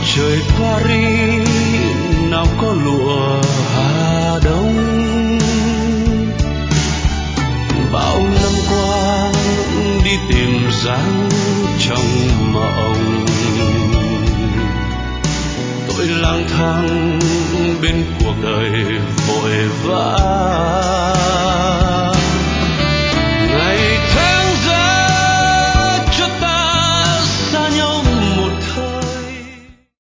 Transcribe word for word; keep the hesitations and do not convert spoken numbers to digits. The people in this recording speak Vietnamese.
trời Paris nào có lụa Hà Đông, bao